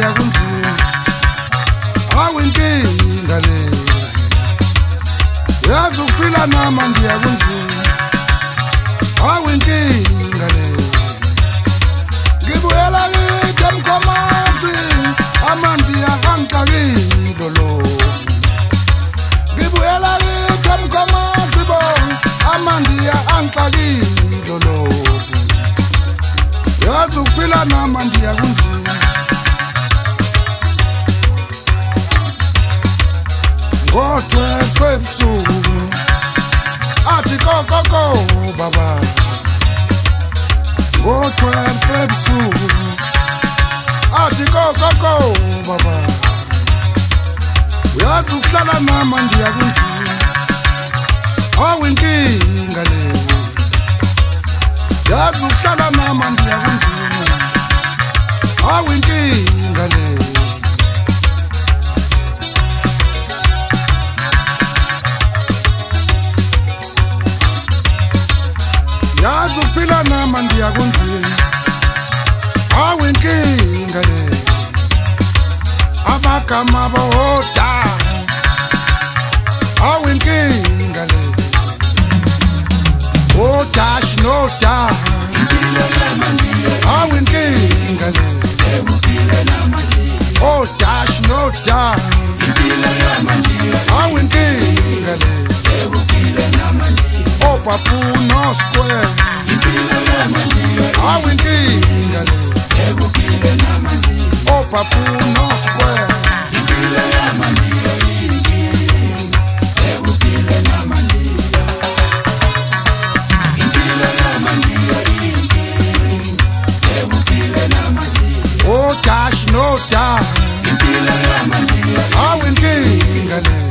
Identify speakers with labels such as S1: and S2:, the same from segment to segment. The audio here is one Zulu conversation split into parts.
S1: ndiyakunzima awinkinga le yazi ukuphila nama ndiyakunzima awinkinga le ngibuyela kithi emkhomazi amandiya angixakile lofu ngibuyela kithi emkhomazi bo amandiya angixakile lofu yazi ukuphila nama ndiyakunzima ngo-12 ebusuku athi kokoko baba ngo-12 ebusuku athi kokoko baba uyazi ukuhlala nama ndiyakunzima awinkinga leyo yazi ukuhlala nama ndiyakunzima awinkinga leyo yazi ukuphila nama ndiyakunzima awinkinga leyo amagama boda awinkinga leyo odash no da awinkinga leyo odash no da awinkinga leyo opapu no square awinkinga leyo opapu no square oh dash no da awinkinga leyo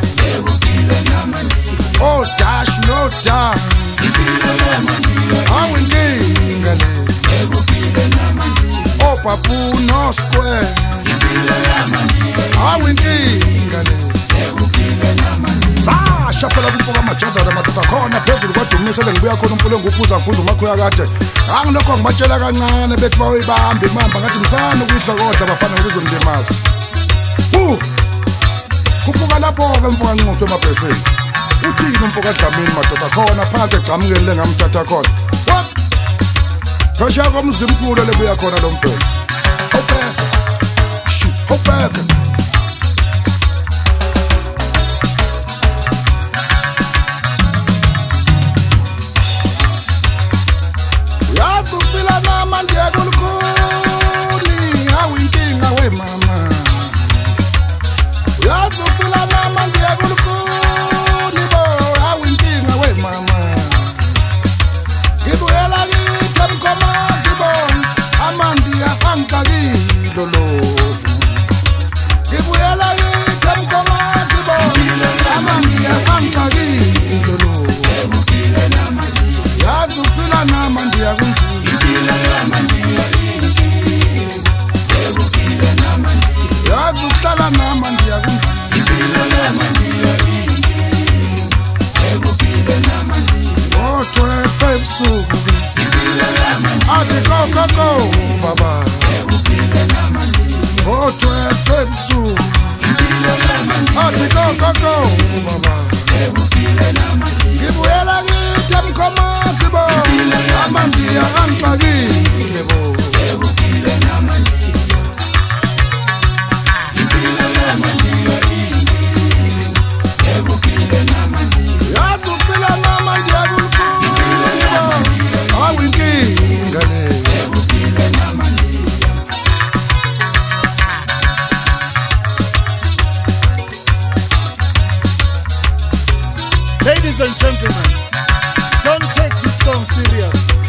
S1: oh dash no da awinkinga leyo oh papu no square awinkinga leyo sasha phela kumfoka amajazana madoda khona phezulu kwadumisele ngibuya khona umfulo nguphuza kuzo makhoya kade angilokho ngibatshela kancane bethi bawuyibamba imamba ngathi msana ukudla kodwa bafana ukuzondemaza kuphuka lapho-ke mfoka ncinqoswe emabheseni uthini umfoka Dlamini madoda khona phansi egcamukele ngamthatha khona what phesheya komzimkhulu lebuya khona lo mbhelo hopeka yazi ukuphila nama ndiyakulukhuni awinkinga wemama yazi ukuphila nama ndiyakulukhuni bo awinkinga wemama ngibuyela kithi emkhomazi bo amandiya angixakile lofu ngibuyela kithi emkhomazi bo amandiya angixakile lofu yazi ukuphila nama ndiyakunzima yazi ukuhlala nama ndiyakunzima ngo-12 ebusuku athi kokoko baba ngo-12 ebusuku athi kokoko baba ngibuyela kithi emkhomazi bo amandiya angixakile bo yazi ukuphila nama ndiyakulukhuni awinkinga leyo
S2: Ladies and gentlemen, don't take this song serious.